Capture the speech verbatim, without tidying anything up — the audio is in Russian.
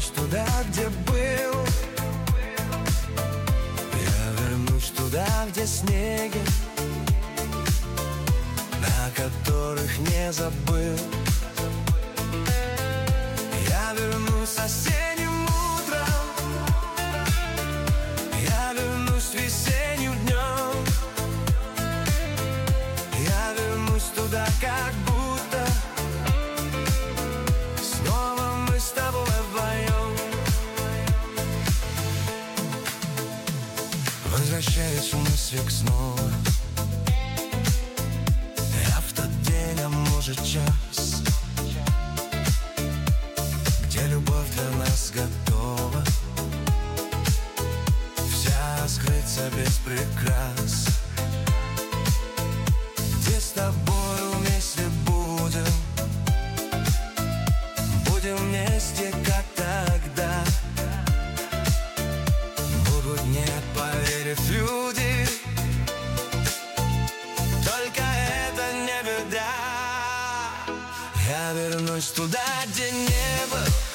вернусь туда, где был. Я вернусь туда, где снеги, на которых не забыл. Я вернусь осенним утром, я вернусь весенним днем. Я вернусь туда, как будто снова мы с тобой вдвоем. Возвращаюсь в мыслях снова. Я в тот день, а может час, где любовь для нас готова, вся скрыться без прикрас, где с тобой вместе будем, будем вместе, как тогда. Будут нет, поверив люди, только это не беда. Я вернусь туда, где не был.